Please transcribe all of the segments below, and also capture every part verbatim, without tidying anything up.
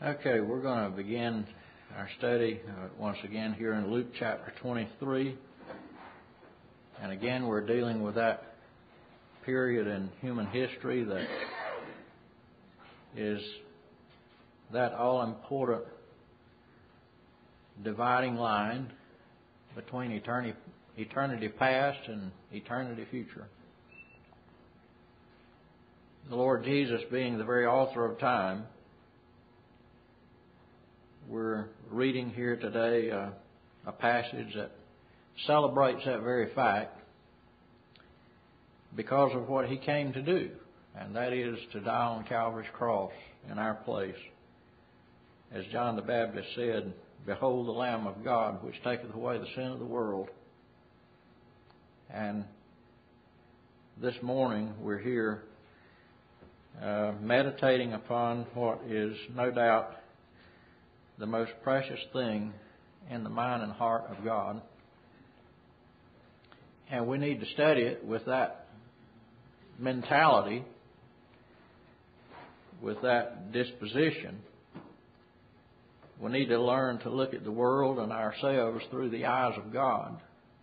Okay, we're going to begin our study uh, once again here in Luke chapter twenty-three. And again, we're dealing with that period in human history that is that all-important dividing line between eternity, eternity past and eternity future. The Lord Jesus being the very author of time, we're reading here today uh, a passage that celebrates that very fact because of what He came to do, and that is to die on Calvary's cross in our place. As John the Baptist said, "Behold the Lamb of God, which taketh away the sin of the world." And this morning we're here uh, meditating upon what is no doubt the most precious thing in the mind and heart of God. And we need to study it with that mentality, with that disposition. We need to learn to look at the world and ourselves through the eyes of God.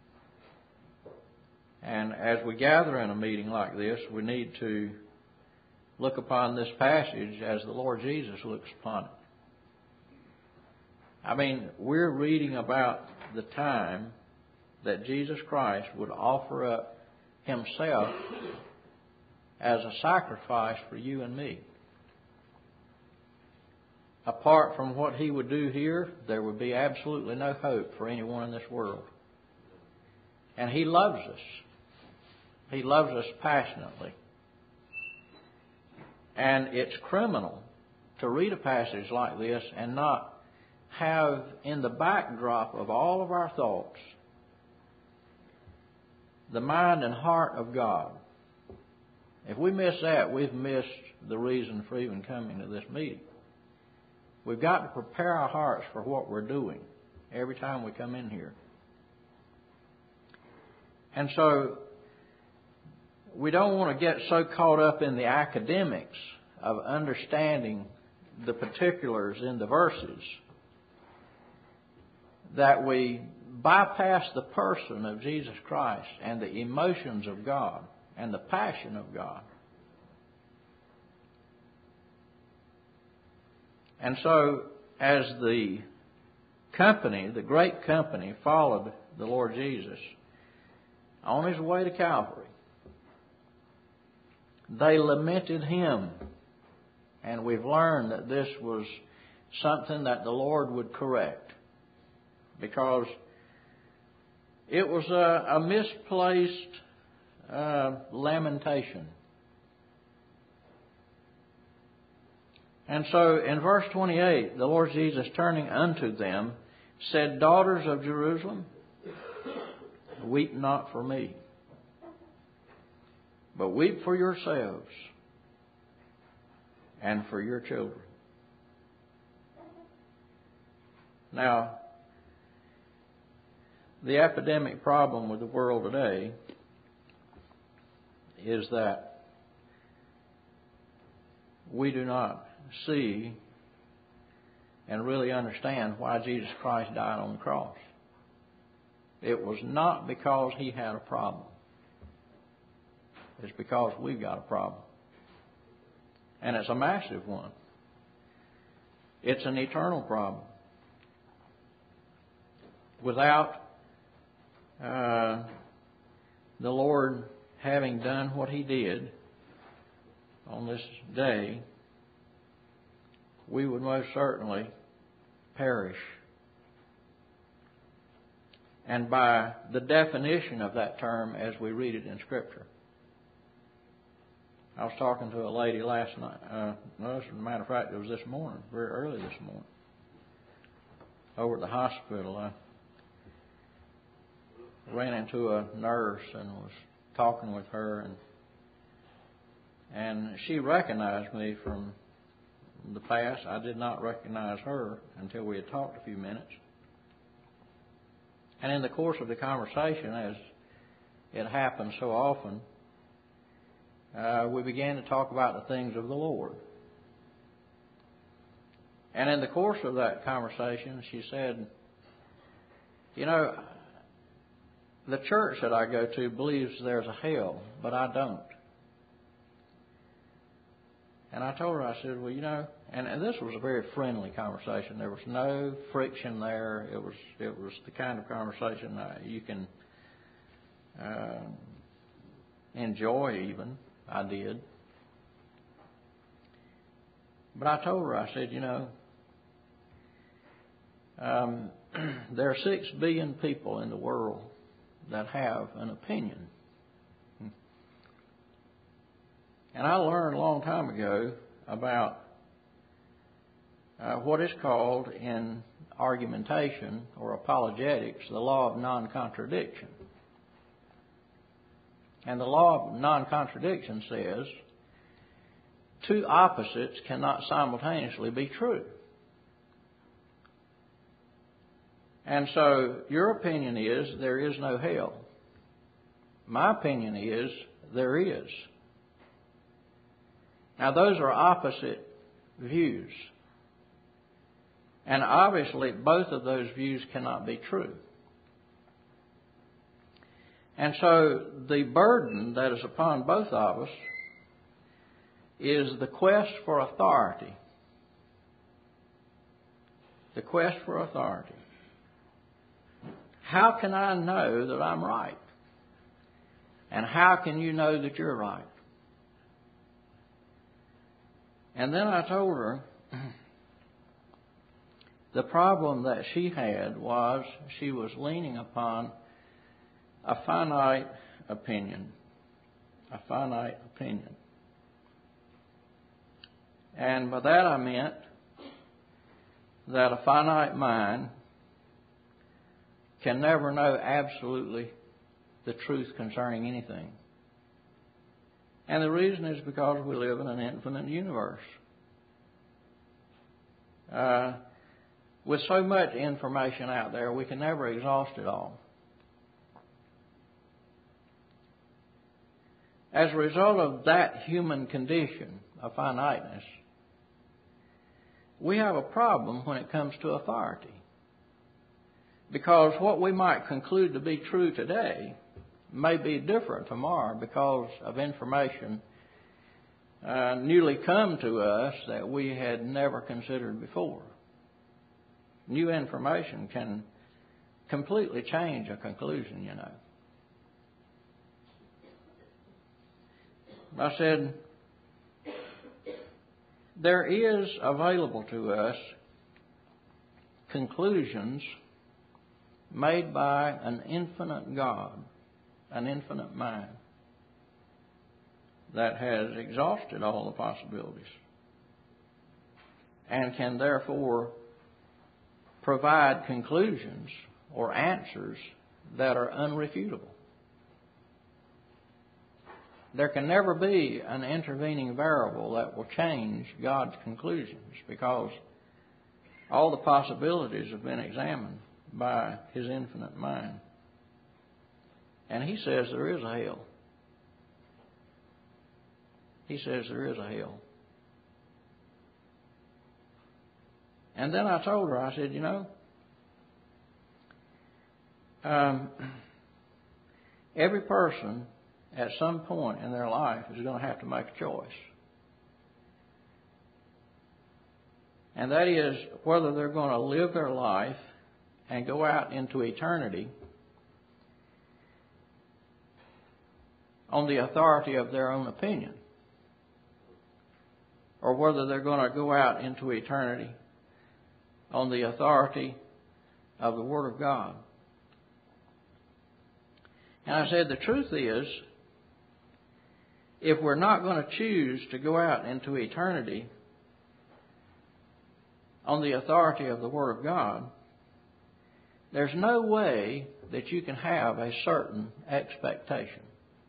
And as we gather in a meeting like this, we need to look upon this passage as the Lord Jesus looks upon it. I mean, we're reading about the time that Jesus Christ would offer up Himself as a sacrifice for you and me. Apart from what He would do here, there would be absolutely no hope for anyone in this world. And He loves us. He loves us passionately. And it's criminal to read a passage like this and not have in the backdrop of all of our thoughts the mind and heart of God. If we miss that, we've missed the reason for even coming to this meeting. We've got to prepare our hearts for what we're doing every time we come in here. And so we don't want to get so caught up in the academics of understanding the particulars in the verses that we bypass the person of Jesus Christ and the emotions of God and the passion of God. And so, as the company, the great company, followed the Lord Jesus on His way to Calvary, they lamented Him. And we've learned that this was something that the Lord would correct, because it was a, a misplaced uh, lamentation. And so in verse twenty-eight, the Lord Jesus, turning unto them, said, "Daughters of Jerusalem, weep not for me, but weep for yourselves and for your children." Now, the epidemic problem with the world today is that we do not see and really understand why Jesus Christ died on the cross. It was not because He had a problem. It's because we've got a problem. And it's a massive one. It's an eternal problem. Without Uh, the Lord having done what He did on this day, we would most certainly perish. And by the definition of that term as we read it in Scripture. I was talking to a lady last night. Uh, well, as a matter of fact, it was this morning, very early this morning, over at the hospital. I ran into a nurse and was talking with her, and and she recognized me from the past. I did not recognize her until we had talked a few minutes. And in the course of the conversation, as it happens so often, uh, we began to talk about the things of the Lord. And in the course of that conversation, she said, you know, the church that I go to believes there's a hell, but I don't. And I told her, I said, well, you know, and, and this was a very friendly conversation. There was no friction there. It was it was the kind of conversation uh, you can uh, enjoy even. I did. But I told her, I said, you know, um, there are six billion people in the world that have an opinion. And I learned a long time ago about uh, what is called in argumentation or apologetics the law of non-contradiction. And the law of non-contradiction says two opposites cannot simultaneously be true. And so your opinion is there is no hell. My opinion is there is. Now those are opposite views. And obviously both of those views cannot be true. And so the burden that is upon both of us is the quest for authority. The quest for authority. How can I know that I'm right? And how can you know that you're right? And then I told her the problem that she had was she was leaning upon a finite opinion. A finite opinion. And by that I meant that a finite mind can never know absolutely the truth concerning anything. And the reason is because we live in an infinite universe. Uh, with so much information out there, we can never exhaust it all. As a result of that human condition of finiteness, we have a problem when it comes to authority. Because what we might conclude to be true today may be different tomorrow because of information uh, newly come to us that we had never considered before. New information can completely change a conclusion, you know. I said, there is available to us conclusions made by an infinite God, an infinite mind that has exhausted all the possibilities and can therefore provide conclusions or answers that are unrefutable. There can never be an intervening variable that will change God's conclusions because all the possibilities have been examined by His infinite mind. And He says there is a hell. He says there is a hell. And then I told her, I said, you know, um, every person at some point in their life is going to have to make a choice. And that is whether they're going to live their life and go out into eternity on the authority of their own opinion, or whether they're going to go out into eternity on the authority of the Word of God. And I said, the truth is, if we're not going to choose to go out into eternity on the authority of the Word of God, there's no way that you can have a certain expectation.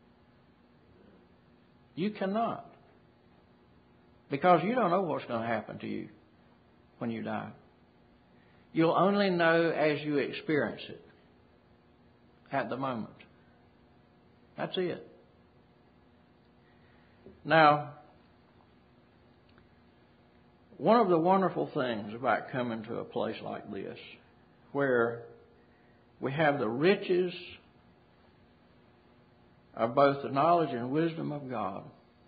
You cannot. Because you don't know what's going to happen to you when you die. You'll only know as you experience it at the moment. That's it. Now, one of the wonderful things about coming to a place like this, where we have the riches of both the knowledge and wisdom of God,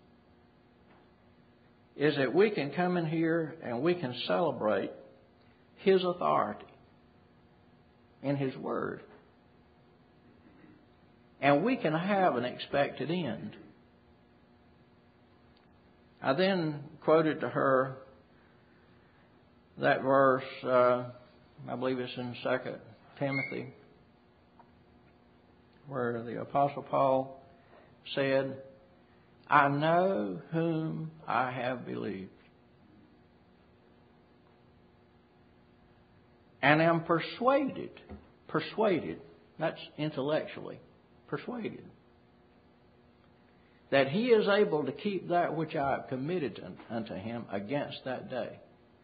is that we can come in here and we can celebrate His authority in His Word. And we can have an expected end. I then quoted to her that verse, uh, I believe it's in Second Timothy, where the Apostle Paul said, I know whom I have believed, and am persuaded, persuaded, that's intellectually, persuaded, that He is able to keep that which I have committed unto Him against that day.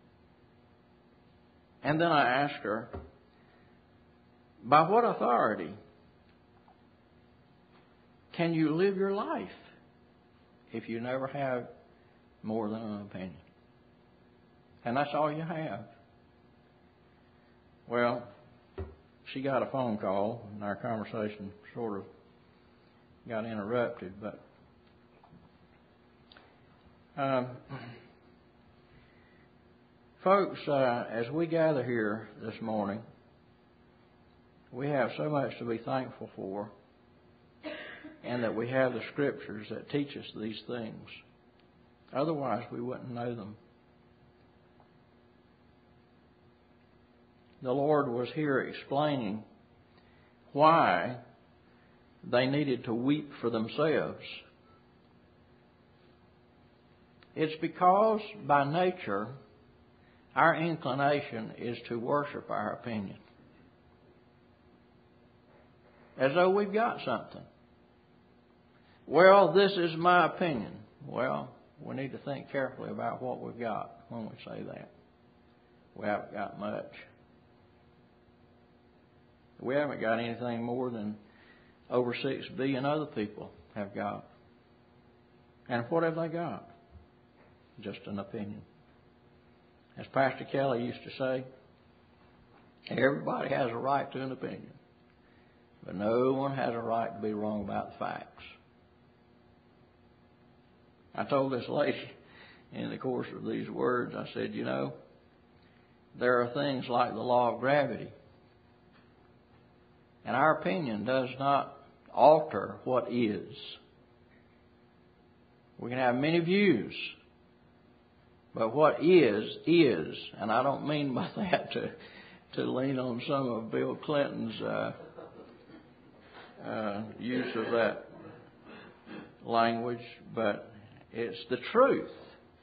And then I asked her, by what authority can you live your life if you never have more than an opinion? And that's all you have. Well, she got a phone call, and our conversation sort of got interrupted. But um, folks, uh, as we gather here this morning, we have so much to be thankful for, and that we have the Scriptures that teach us these things. Otherwise, we wouldn't know them. The Lord was here explaining why they needed to weep for themselves. It's because by nature our inclination is to worship our opinion, as though we've got something. Well, this is my opinion. Well, we need to think carefully about what we've got when we say that. We haven't got much. We haven't got anything more than over six billion other people have got. And what have they got? Just an opinion. As Pastor Kelly used to say, everybody has a right to an opinion, but no one has a right to be wrong about the facts. I told this lady in the course of these words, I said, you know, there are things like the law of gravity. And our opinion does not alter what is. We can have many views, but what is, is. And I don't mean by that to, to lean on some of Bill Clinton's uh, uh, use of that language, but it's the truth.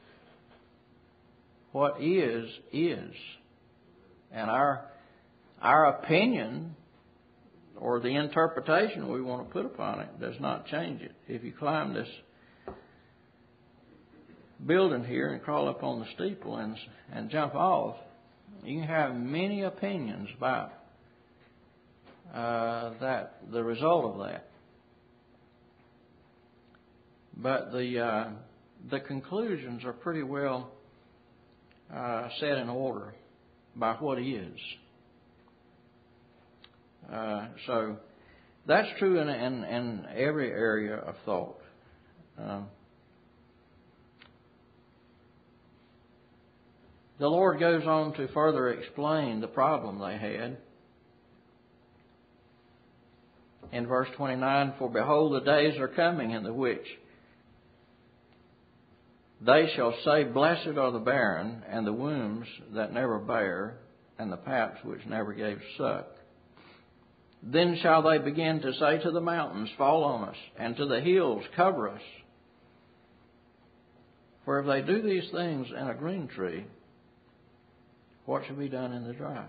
What is, is. And our our opinion, or the interpretation we want to put upon it, does not change it. If you climb this building here and crawl up on the steeple and, and jump off, you can have many opinions about uh, that, the result of that. But the uh, the conclusions are pretty well uh, set in order by what is. Uh, so that's true in, in, in every area of thought. Uh, the Lord goes on to further explain the problem they had. In verse twenty-nine, for behold, the days are coming in the which they shall say, blessed are the barren, and the wombs that never bare, and the paps which never gave suck. Then shall they begin to say to the mountains, fall on us, and to the hills, cover us. For if they do these things in a green tree, what shall be done in the dry?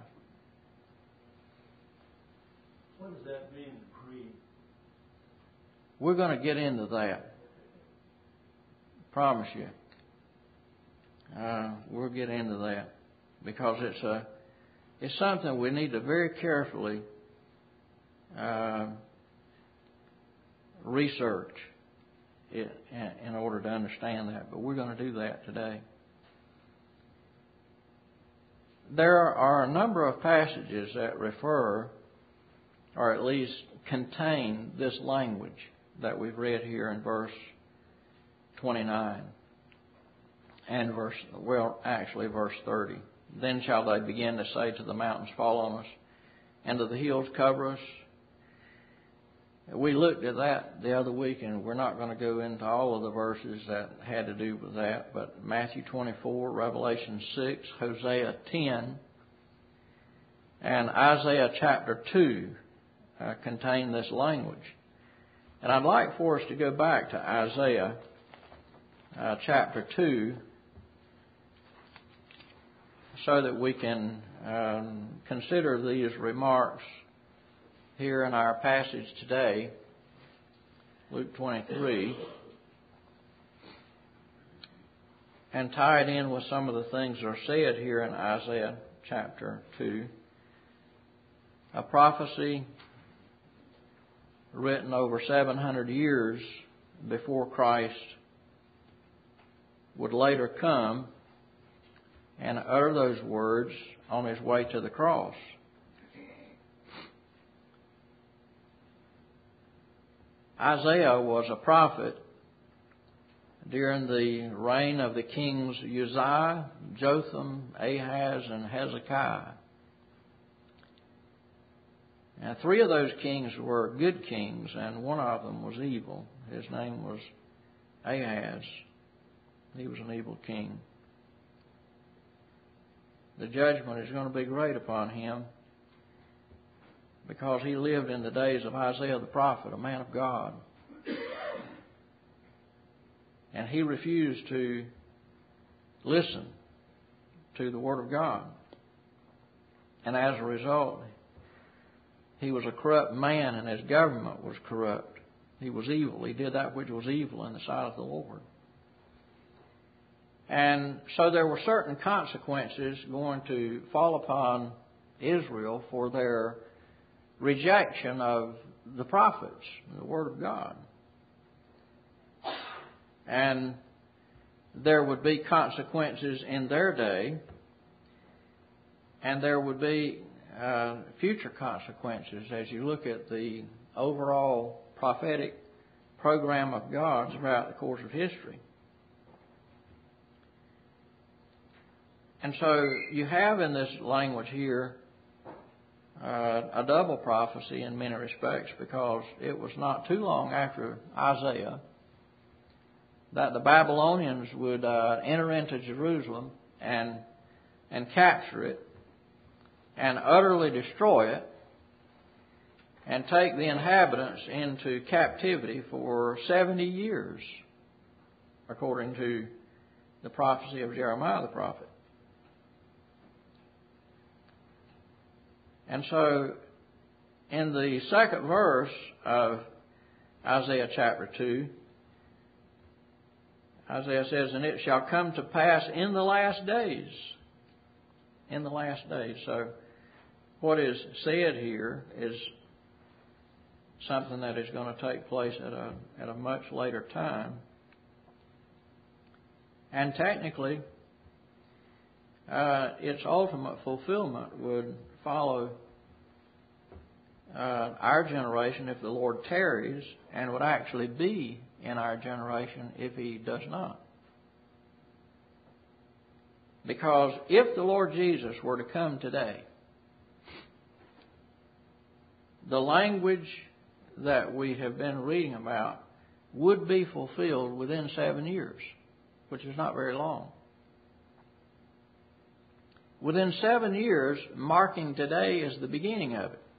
What does that mean, green? We're going to get into that. Promise you. Uh, we'll get into that because it's a it's something we need to very carefully uh, research it in order to understand that. But we're going to do that today. there are a number of passages that refer, or at least contain, this language that we've read here in verse twenty-nine and verse, well, actually verse thirty. Then shall they begin to say to the mountains, fall on us, and to the hills cover us. We looked at that the other week, and we're not going to go into all of the verses that had to do with that, but Matthew twenty-four, Revelation six, Hosea ten, and Isaiah chapter two uh, contain this language. And I'd like for us to go back to Isaiah uh, chapter two so that we can um, consider these remarks here in our passage today, Luke twenty-three, and tie it in with some of the things that are said here in Isaiah chapter two. A prophecy written over seven hundred years before Christ would later come and utter those words on His way to the cross. Isaiah was a prophet during the reign of the kings Uzziah, Jotham, Ahaz, and Hezekiah. Now, three of those kings were good kings, and one of them was evil. His name was Ahaz. He was an evil king. The judgment is going to be great upon him, because he lived in the days of Isaiah the prophet, a man of God. And he refused to listen to the Word of God. And as a result, he was a corrupt man, and his government was corrupt. He was evil. He did that which was evil in the sight of the Lord. And so there were certain consequences going to fall upon Israel for their rejection of the prophets, the Word of God. And there would be consequences in their day, and there would be uh, future consequences as you look at the overall prophetic program of God throughout the course of history. And so you have in this language here Uh, a double prophecy in many respects, because it was not too long after Isaiah that the Babylonians would uh, enter into Jerusalem and and capture it and utterly destroy it and take the inhabitants into captivity for seventy years, according to the prophecy of Jeremiah the prophet. And so, in the second verse of Isaiah chapter two, Isaiah says, and it shall come to pass in the last days. In the last days. So, what is said here is something that is going to take place at a, at a much later time. And technically, uh, its ultimate fulfillment would follow uh, our generation if the Lord tarries, and would actually be in our generation if He does not. Because if the Lord Jesus were to come today, the language that we have been reading about would be fulfilled within seven years, which is not very long. Within seven years, marking today as the beginning of it.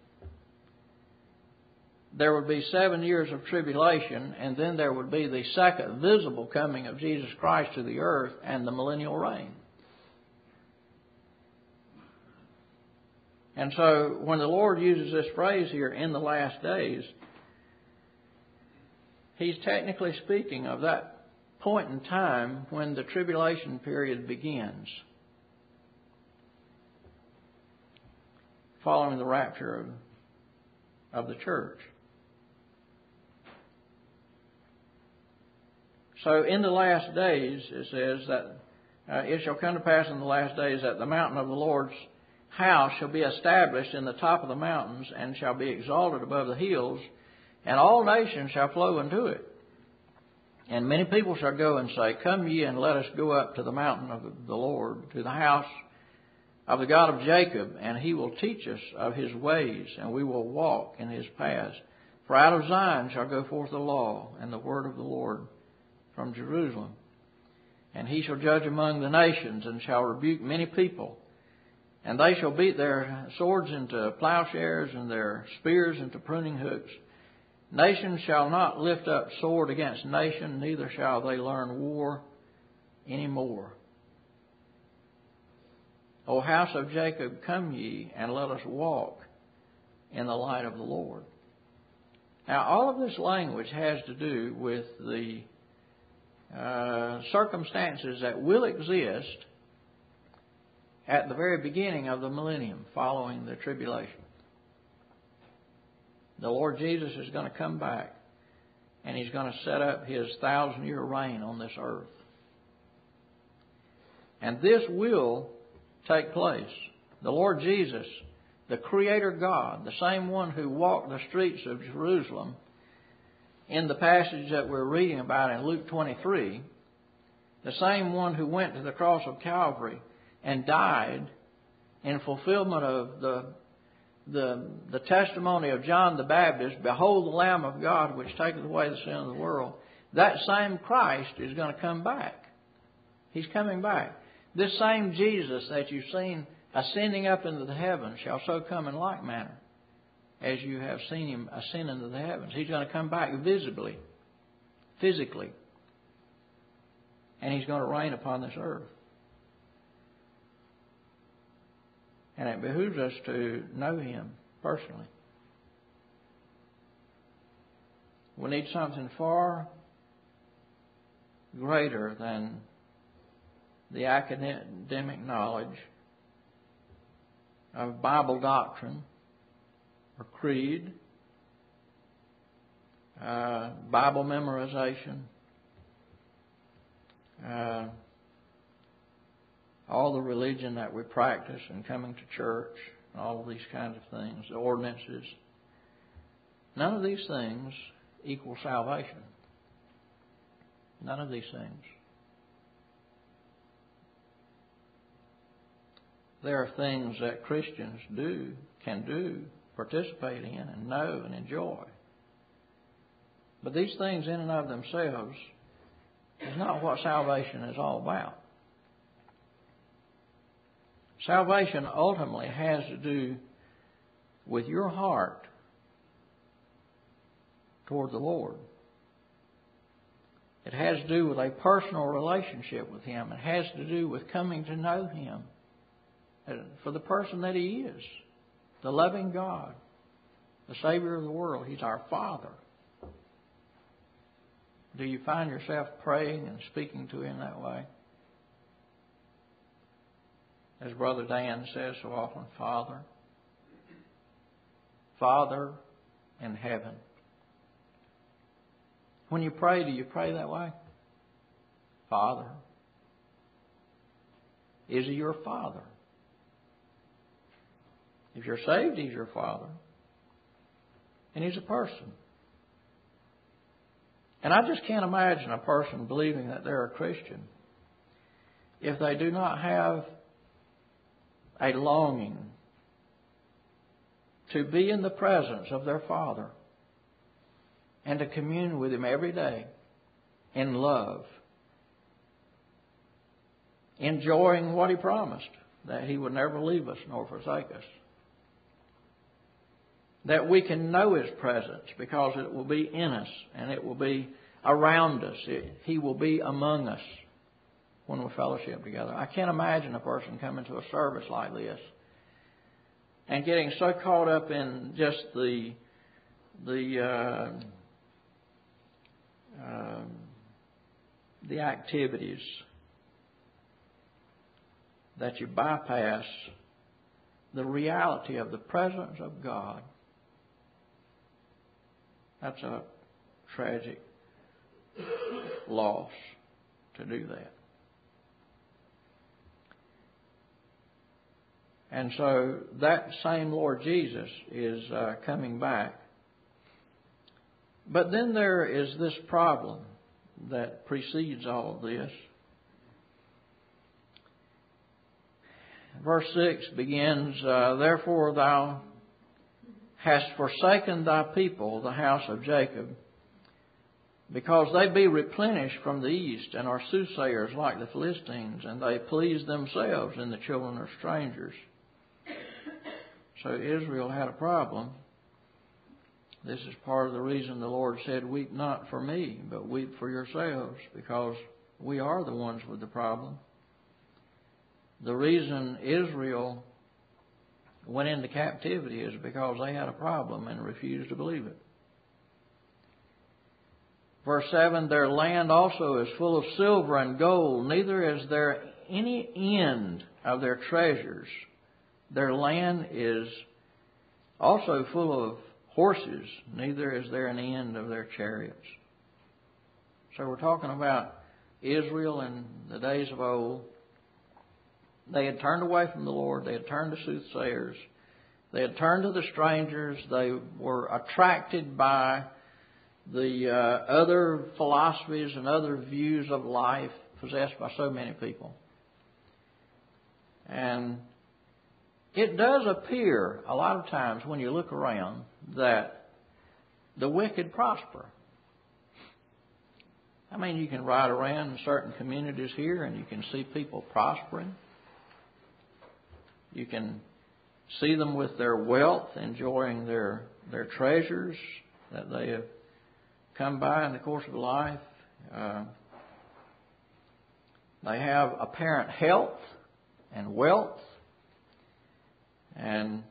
There would be seven years of tribulation, and then there would be the second visible coming of Jesus Christ to the earth and the millennial reign. And so, when the Lord uses this phrase here, in the last days, He's technically speaking of that point in time when the tribulation period begins, following the rapture of, of the church. So in the last days, it says that uh, it shall come to pass in the last days that the mountain of the Lord's house shall be established in the top of the mountains, and shall be exalted above the hills, and all nations shall flow into it. And many people shall go and say, Come ye, and let us go up to the mountain of the Lord, to the house of the God of Jacob, and He will teach us of His ways, and we will walk in His paths. For out of Zion shall go forth the law and the word of the Lord from Jerusalem. And He shall judge among the nations, and shall rebuke many people. And they shall beat their swords into plowshares, and their spears into pruning hooks. Nation shall not lift up sword against nation, neither shall they learn war any more. O house of Jacob, come ye, and let us walk in the light of the Lord. Now, all of this language has to do with the uh, circumstances that will exist at the very beginning of the millennium, following the tribulation. The Lord Jesus is going to come back, and He's going to set up His thousand-year reign on this earth. And this will take place. The Lord Jesus, the Creator God, the same one who walked the streets of Jerusalem, in the passage that we're reading about in Luke twenty-three, the same one who went to the cross of Calvary and died in fulfillment of the The, the testimony of John the Baptist, Behold the Lamb of God which taketh away the sin of the world. That same Christ is going to come back. He's coming back. This same Jesus that you've seen ascending up into the heavens shall so come in like manner as you have seen Him ascend into the heavens. He's going to come back visibly, physically. And He's going to reign upon this earth. And it behooves us to know Him personally. We need something far greater than the academic knowledge of Bible doctrine or creed, uh, Bible memorization, uh, all the religion that we practice and coming to church, all of these kinds of things, the ordinances. None of these things equal salvation. None of these things. There are things that Christians do, can do, participate in, and know and enjoy. But these things in and of themselves is not what salvation is all about. Salvation ultimately has to do with your heart toward the Lord. It has to do with a personal relationship with Him. It has to do with coming to know Him for the person that He is, the loving God, the Savior of the world. He's our Father. Do you find yourself praying and speaking to Him that way? As Brother Dan says so often, Father, Father in heaven. When you pray, do you pray that way? Father. Is He your Father? If you're saved, He's your Father. And He's a person. And I just can't imagine a person believing that they're a Christian if they do not have a longing to be in the presence of their Father and to commune with Him every day in love, enjoying what He promised, that He would never leave us nor forsake us. That we can know His presence because it will be in us and it will be around us. It, he will be among us when we fellowship together. I can't imagine a person coming to a service like this and getting so caught up in just the the uh, uh, the activities that you bypass the reality of the presence of God. That's a tragic loss to do that. And so that same Lord Jesus is uh, coming back. But then there is this problem that precedes all of this. Verse six begins, uh, Therefore thou hast forsaken thy people, the house of Jacob, because they be replenished from the east, and are soothsayers like the Philistines, and they please themselves in the children of strangers. So Israel had a problem. This is part of the reason the Lord said, Weep not for me, but weep for yourselves, because we are the ones with the problem. The reason Israel went into captivity is because they had a problem and refused to believe it. Verse seven, Their land also is full of silver and gold, neither is there any end of their treasures. Their land is also full of horses, neither is there an end of their chariots. So we're talking about Israel in the days of old. They had turned away from the Lord. They had turned to soothsayers. They had turned to the strangers. They were attracted by the uh, other philosophies and other views of life possessed by so many people. And it does appear a lot of times when you look around that the wicked prosper. I mean, you can ride around in certain communities here and you can see people prospering. You can see them with their wealth, enjoying their their treasures that they have come by in the course of life. Uh, they have apparent health and wealth, and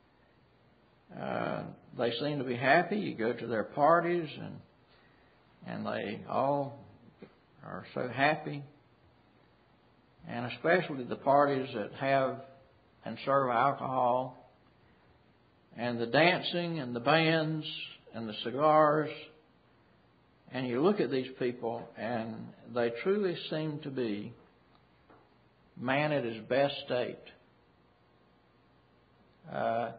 uh, they seem to be happy. You go to their parties, and and they all are so happy, and especially the parties that have and serve alcohol, and the dancing and the bands and the cigars. And you look at these people and they truly seem to be man at his best state. Uh,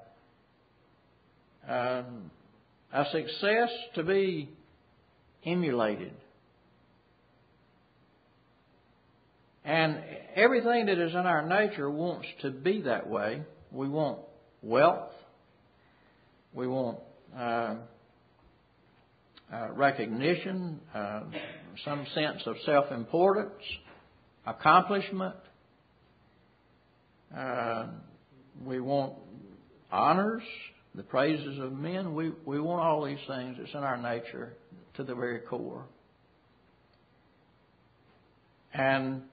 um, a success to be emulated. And everything that is in our nature wants to be that way. We want wealth. We want uh, uh, recognition, uh, some sense of self-importance, accomplishment. Uh, we want honors, the praises of men. We, we want all these things. It's in our nature to the very core. And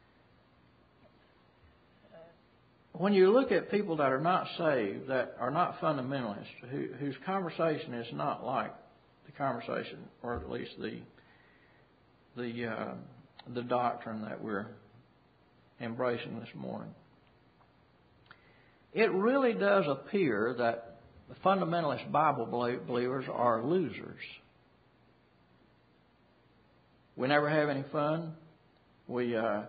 when you look at people that are not saved, that are not fundamentalists, who, whose conversation is not like the conversation, or at least the the uh, the doctrine that we're embracing this morning, it really does appear that the fundamentalist Bible believers are losers. We never have any fun. We uh,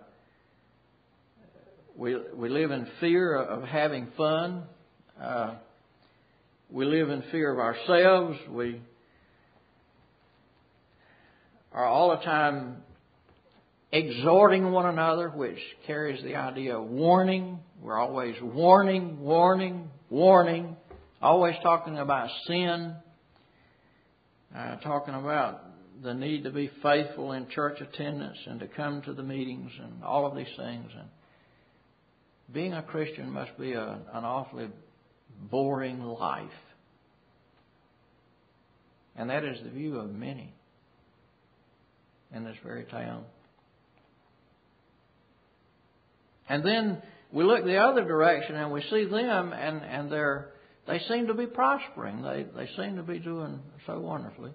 We we live in fear of having fun. Uh, we live in fear of ourselves. We are all the time exhorting one another, which carries the idea of warning. We're always warning, warning, warning. Always talking about sin. Uh, talking about the need to be faithful in church attendance and to come to the meetings and all of these things. And being a Christian must be a, an awfully boring life. And that is the view of many in this very town. And then we look the other direction and we see them, and, and they're, they seem to be prospering. They, they seem to be doing so wonderfully.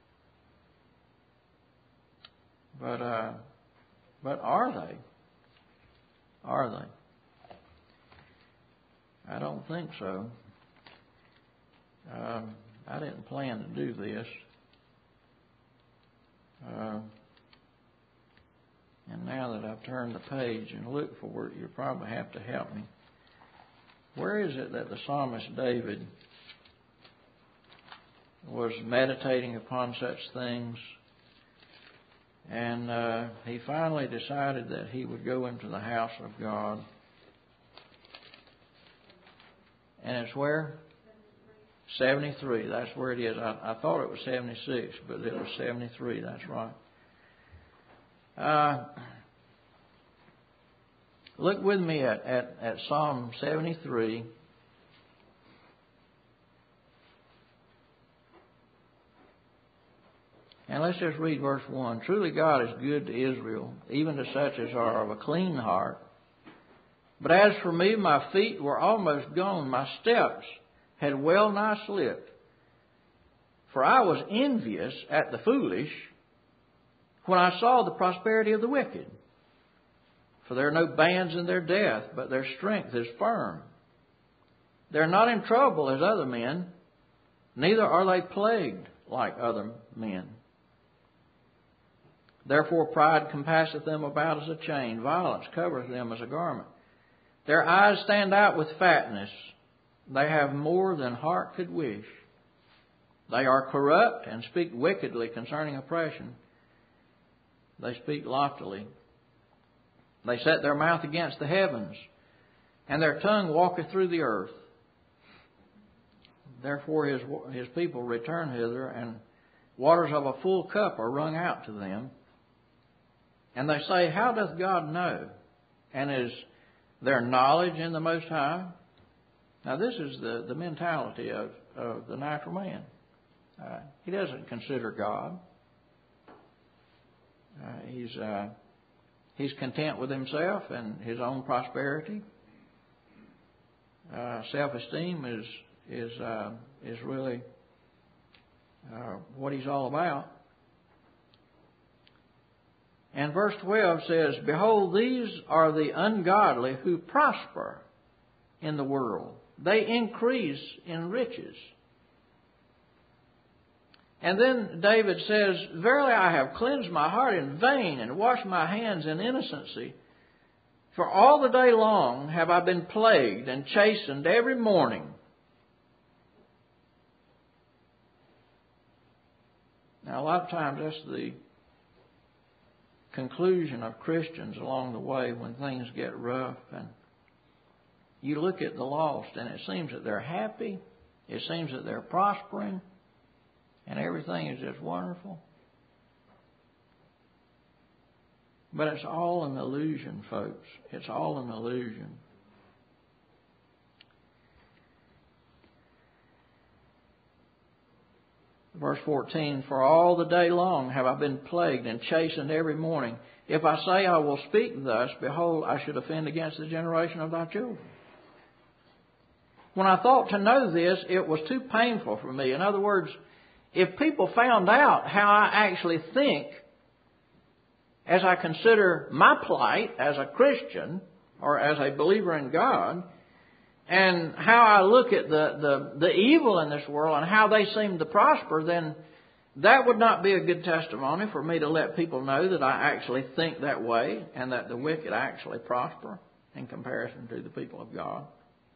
But, uh, but are they? Are they? I don't think so. Um, I didn't plan to do this. Uh, and now that I've turned the page and looked for it, you'll probably have to help me. where is it that the psalmist David was meditating upon such things, and uh, he finally decided that he would go into the house of God. And it's where? seventy-three. That's where it is. I, I thought it was seventy-six, but it was seventy-three. That's right. Uh, look with me at, at, at Psalm seventy-three. And let's just read verse one. Truly God is good to Israel, even to such as are of a clean heart. But as for me, my feet were almost gone. My steps had well nigh slipped. For I was envious at the foolish when I saw the prosperity of the wicked. For there are no bands in their death, but their strength is firm. They are not in trouble as other men, neither are they plagued like other men. Therefore pride compasseth them about as a chain, violence covereth them as a garment. Their eyes stand out with fatness. They have more than heart could wish. They are corrupt and speak wickedly concerning oppression. They speak loftily. They set their mouth against the heavens, and their tongue walketh through the earth. Therefore his, his people return hither, and waters of a full cup are wrung out to them. And they say, how doth God know? And is there knowledge in the Most High? Now this is the, the mentality of, of the natural man. Uh, he doesn't consider God. Uh, he's uh, he's content with himself and his own prosperity. Uh, self-esteem is is uh, is really uh, what he's all about. And verse twelve says, behold, these are the ungodly who prosper in the world. They increase in riches. And then David says, verily I have cleansed my heart in vain and washed my hands in innocency. For all the day long have I been plagued and chastened every morning. Now a lot of times that's the conclusion of Christians along the way when things get rough, and you look at the lost and it seems that they're happy, it seems that they're prospering, and everything is just wonderful. But it's all an illusion, folks. It's all an illusion. Verse fourteen, for all the day long have I been plagued and chastened every morning. If I say I will speak thus, behold, I should offend against the generation of thy children. When I thought to know this, it was too painful for me. In other words, if people found out how I actually think as I consider my plight as a Christian or as a believer in God, and how I look at the, the, the evil in this world and how they seem to prosper, then that would not be a good testimony for me to let people know that I actually think that way and that the wicked actually prosper in comparison to the people of God.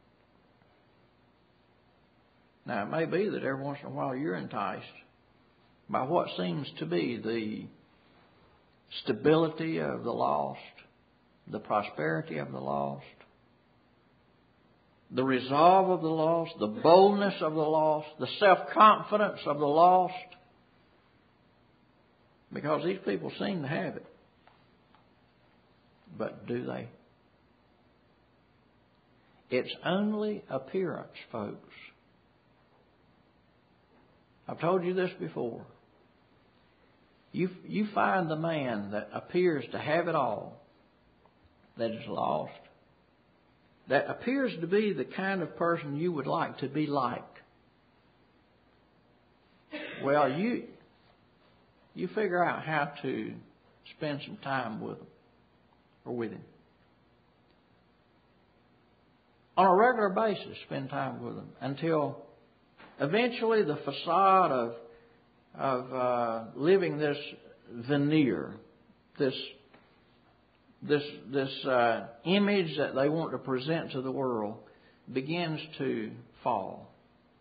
Now, it may be that every once in a while you're enticed by what seems to be the stability of the lost, the prosperity of the lost, the resolve of the lost, the boldness of the lost, the self-confidence of the lost. Because these people seem to have it. But do they? It's only appearance, folks. I've told you this before. You, you find the man that appears to have it all, that is lost, that appears to be the kind of person you would like to be like. Well, you you figure out how to spend some time with him or with him. On a regular basis, spend time with him until eventually the facade of of uh, living this veneer, this this this uh, image that they want to present to the world, begins to fall.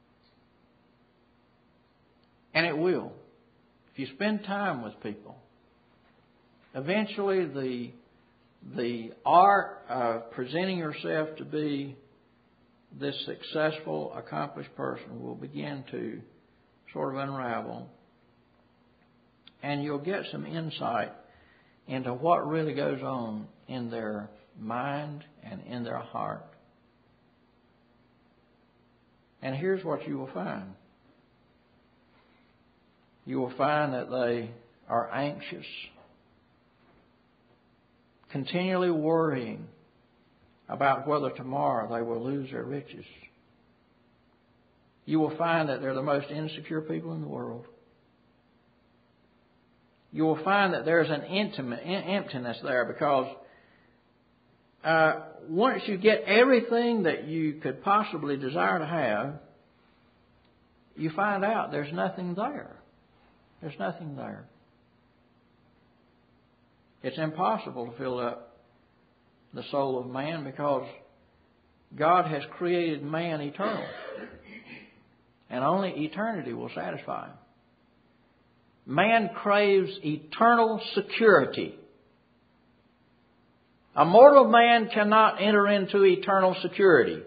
And it will. If you spend time with people, eventually the the art of presenting yourself to be this successful, accomplished person will begin to sort of unravel. And you'll get some insight into what really goes on in their mind and in their heart. And here's what you will find. You will find that they are anxious, continually worrying about whether tomorrow they will lose their riches. You will find that they're the most insecure people in the world. You will find that there's an intimate emptiness there because uh, once you get everything that you could possibly desire to have, you find out there's nothing there. There's nothing there. It's impossible to fill up the soul of man because God has created man eternal. And only eternity will satisfy him. Man craves eternal security. A mortal man cannot enter into eternal security.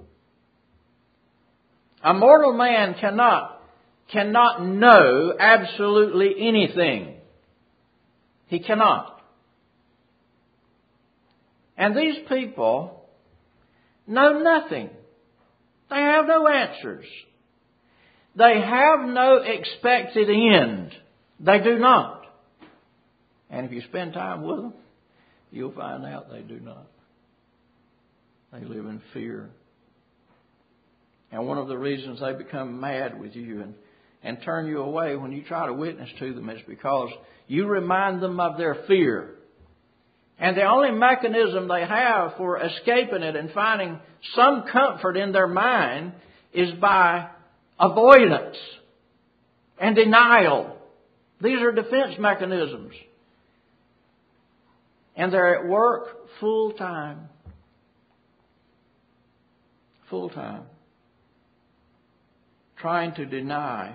A mortal man cannot, cannot know absolutely anything. He cannot. And these people know nothing. They have no answers. They have no expected end. They do not. And if you spend time with them, you'll find out they do not. They live in fear. And one of the reasons they become mad with you and, and turn you away when you try to witness to them is because you remind them of their fear. And the only mechanism they have for escaping it and finding some comfort in their mind is by avoidance and denial. These are defense mechanisms. And they're at work full time. Full time. Trying to deny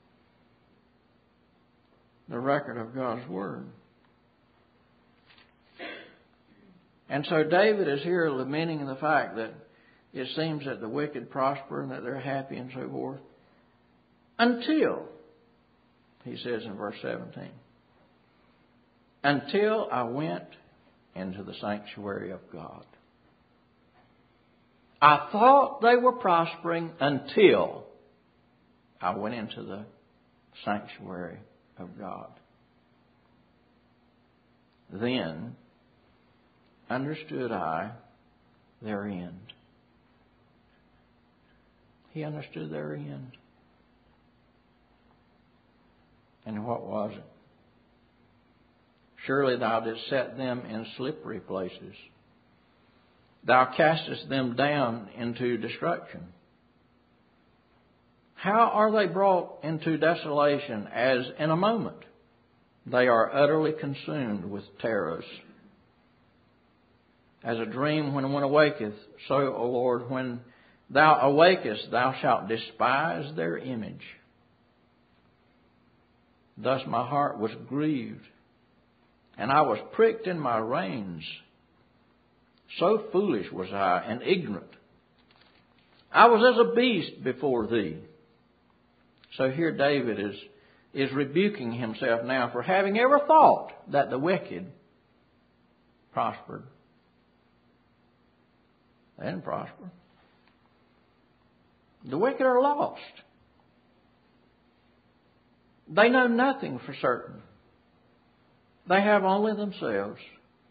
the record of God's Word. And so David is here lamenting the fact that it seems that the wicked prosper and that they're happy and so forth. Until, he says in verse seventeen, until I went into the sanctuary of God. I thought they were prospering until I went into the sanctuary of God. Then understood I their end. He understood their end. And what was it? Surely thou didst set them in slippery places. Thou castest them down into destruction. How are they brought into desolation as in a moment? They are utterly consumed with terrors. As a dream when one awaketh, so, O Lord, when thou awakest, thou shalt despise their image. Thus my heart was grieved, and I was pricked in my reins. So foolish was I and ignorant. I was as a beast before thee. So here David is, is rebuking himself now for having ever thought that the wicked prospered. They didn't prosper. The wicked are lost. They know nothing for certain. They have only themselves.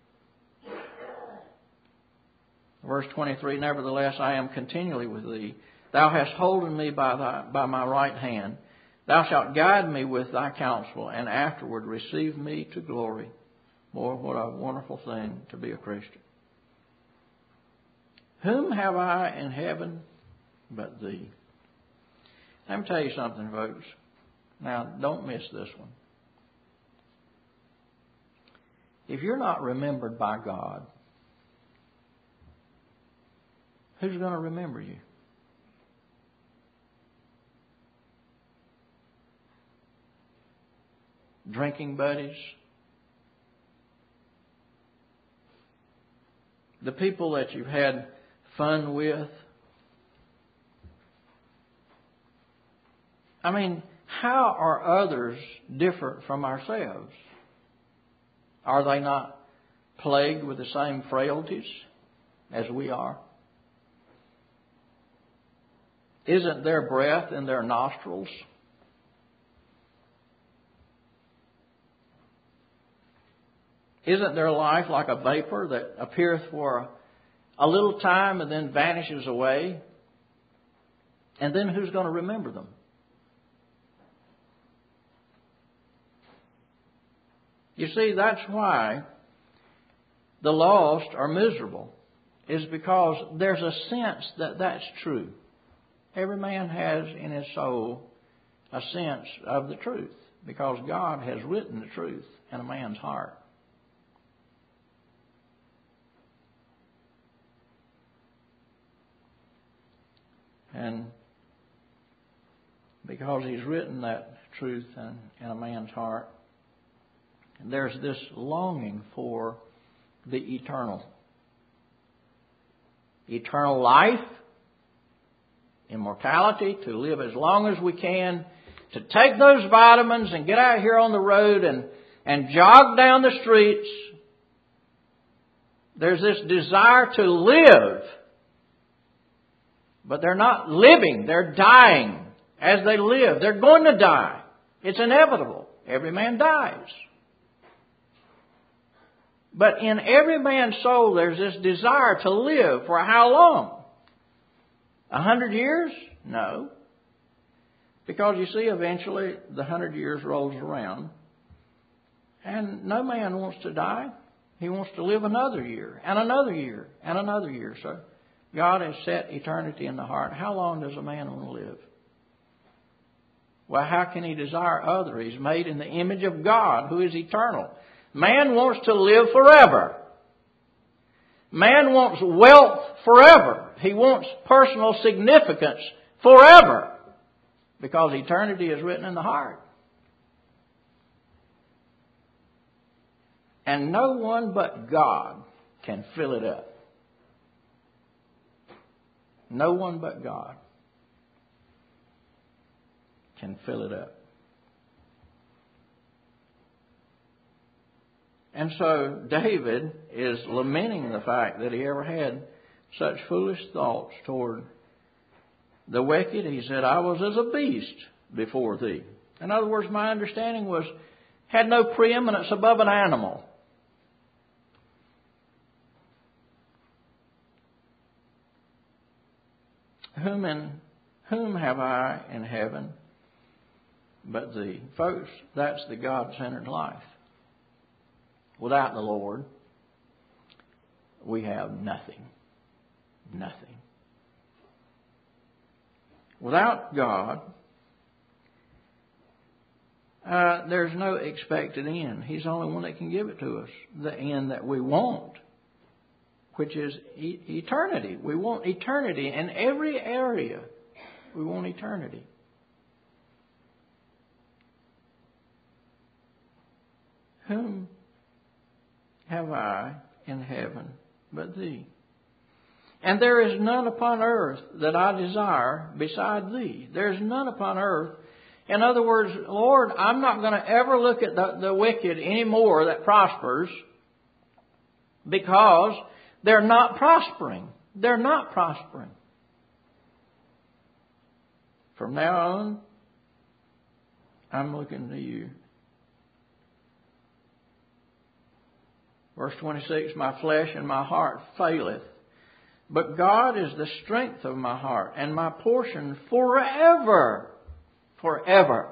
Verse twenty-three, nevertheless, I am continually with thee. Thou hast holden me by, thy, by my right hand. Thou shalt guide me with thy counsel, and afterward receive me to glory. Boy, what a wonderful thing to be a Christian. Whom have I in heaven but thee? Let me tell you something, folks. Now, don't miss this one. If you're not remembered by God, who's going to remember you? Drinking buddies? The people that you've had fun with? I mean, how are others different from ourselves? Are they not plagued with the same frailties as we are? Isn't there breath in their nostrils? Isn't their life like a vapor that appeareth for a little time and then vanishes away? And then who's going to remember them? You see, that's why the lost are miserable, is because there's a sense that that's true. Every man has in his soul a sense of the truth, because God has written the truth in a man's heart. And because He's written that truth in, in a man's heart, there's this longing for the eternal. Eternal life, immortality, to live as long as we can, to take those vitamins and get out here on the road and, and jog down the streets. There's this desire to live. But they're not living, they're dying as they live. They're going to die. It's inevitable. Every man dies. But in every man's soul there's this desire to live. For how long? A hundred years? No. Because you see, eventually the hundred years rolls around. And no man wants to die. He wants to live another year, and another year, and another year. So God has set eternity in the heart. How long does a man want to live? Well, how can he desire other? He's made in the image of God, who is eternal. Man wants to live forever. Man wants wealth forever. He wants personal significance forever. Because eternity is written in the heart. And no one but God can fill it up. No one but God can fill it up. And so David is lamenting the fact that he ever had such foolish thoughts toward the wicked. He said, I was as a beast before thee. In other words, my understanding was, had no preeminence above an animal. Whom in whom have I in heaven but thee? Folks, that's the God-centered life. Without the Lord, we have nothing. Nothing. Without God, uh, there's no expected end. He's the only one that can give it to us. The end that we want, which is e- eternity. We want eternity in every area. We want eternity. Whom have I in heaven but thee? And there is none upon earth that I desire beside thee. There is none upon earth. In other words, Lord, I'm not going to ever look at the, the wicked anymore that prospers, because they're not prospering. They're not prospering. From now on, I'm looking to you. Verse twenty-six, my flesh and my heart faileth, but God is the strength of my heart and my portion forever, forever.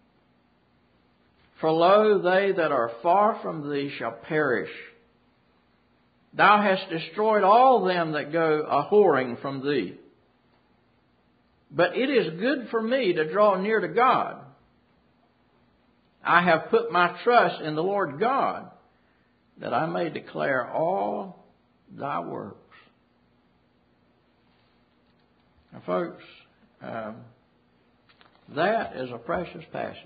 For lo, they that are far from thee shall perish. Thou hast destroyed all them that go a-whoring from thee. But it is good for me to draw near to God. I have put my trust in the Lord God, that I may declare all thy works. Now, folks, um, that is a precious passage.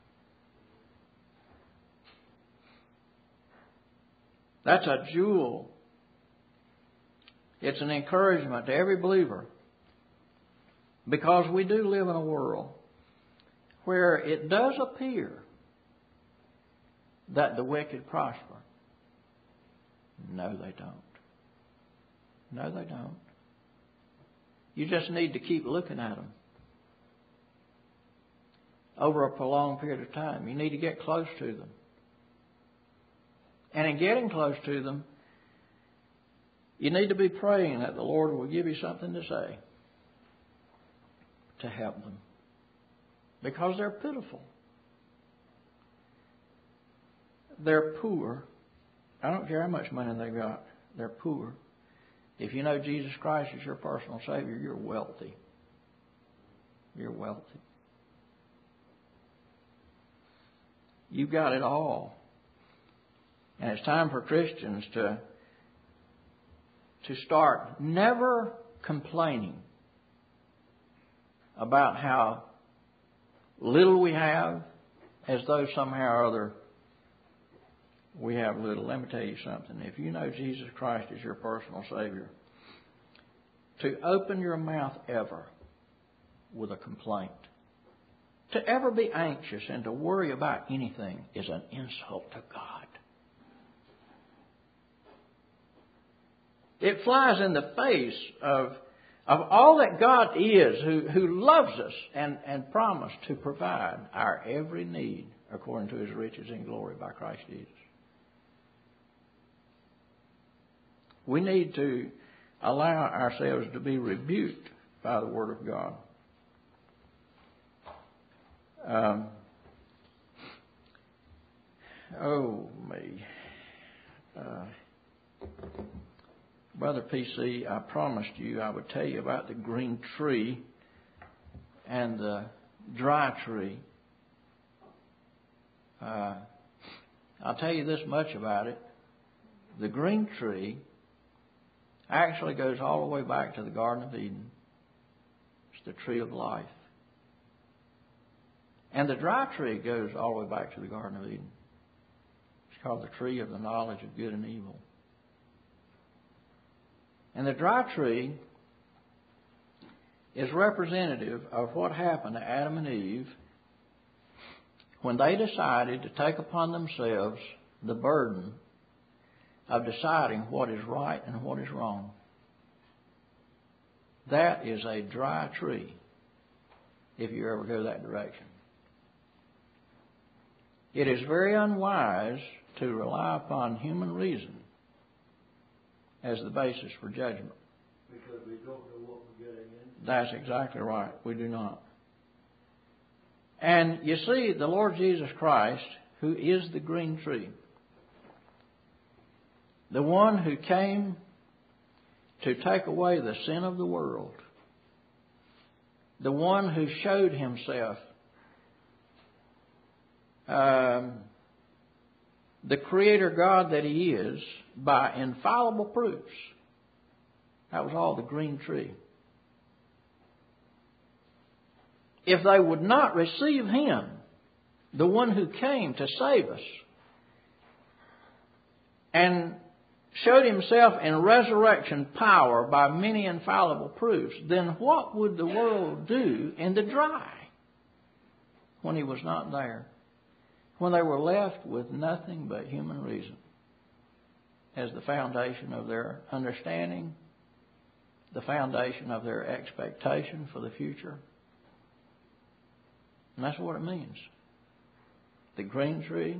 That's a jewel. It's an encouragement to every believer, because we do live in a world where it does appear that the wicked prosper. No, they don't. No, they don't. You just need to keep looking at them over a prolonged period of time. You need to get close to them. And in getting close to them, you need to be praying that the Lord will give you something to say to help them, because they're pitiful. They're poor. I don't care how much money they've got. They're poor. If you know Jesus Christ as your personal Savior, you're wealthy. You're wealthy. You've got it all. And it's time for Christians to, to start never complaining about how little we have, as though somehow or other we have little. Let me tell you something. If you know Jesus Christ as your personal Savior, to open your mouth ever with a complaint, to ever be anxious and to worry about anything, is an insult to God. It flies in the face of, of all that God is, who, who loves us and, and promised to provide our every need according to His riches in glory by Christ Jesus. We need to allow ourselves to be rebuked by the Word of God. Um, oh, me. Uh, Brother P C, I promised you I would tell you about the green tree and the dry tree. Uh, I'll tell you this much about it. The green tree actually goes all the way back to the Garden of Eden. It's the tree of life. And the dry tree goes all the way back to the Garden of Eden. It's called the tree of the knowledge of good and evil. And the dry tree is representative of what happened to Adam and Eve when they decided to take upon themselves the burden of deciding what is right and what is wrong. That is a dry tree, if you ever go that direction. It is very unwise to rely upon human reason as the basis for judgment. Because we don't know what we're getting into. That's exactly right. We do not. And you see, the Lord Jesus Christ, who is the green tree, the one who came to take away the sin of the world, the one who showed Himself um, the Creator God that He is by infallible proofs. That was all the green tree. If they would not receive Him, the one who came to save us and showed Himself in resurrection power by many infallible proofs, then what would the world do in the dry when He was not there? When they were left with nothing but human reason as the foundation of their understanding, the foundation of their expectation for the future. And that's what it means. The green tree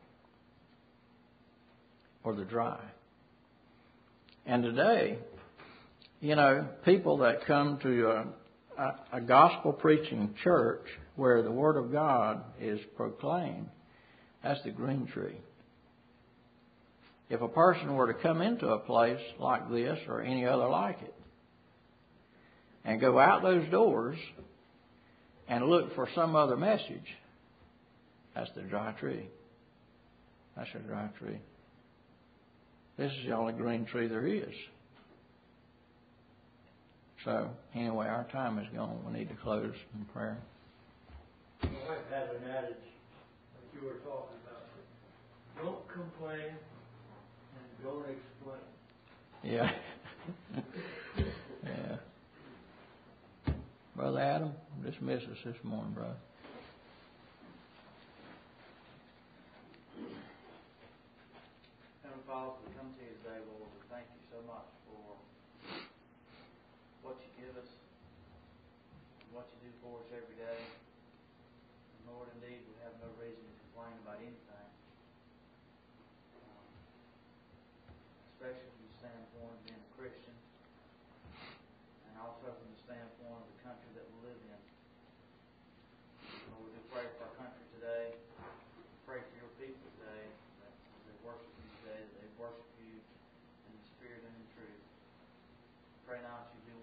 or the dry. And today, you know, people that come to a, a, a gospel preaching church where the Word of God is proclaimed, that's the green tree. If a person were to come into a place like this or any other like it and go out those doors and look for some other message, that's the dry tree. That's the dry tree. This is the only green tree there is. So, anyway, our time is gone. We need to close in prayer. My wife had an adage like you were talking about. Don't complain and don't explain. Yeah. Yeah. Brother Adam, dismiss us this morning, brother. Heavenly Father, we come to you today, Lord. We thank you so much for what you give us, and what you do for us every day. And Lord, indeed, we have no reason to complain about anything. Um, especially from the standpoint of being a Christian, and also from the standpoint of the country that we live in. Lord, we do pray for our country today. Pray for your people today, that they worship you today, that they worship you in the spirit and in truth. Pray now that you do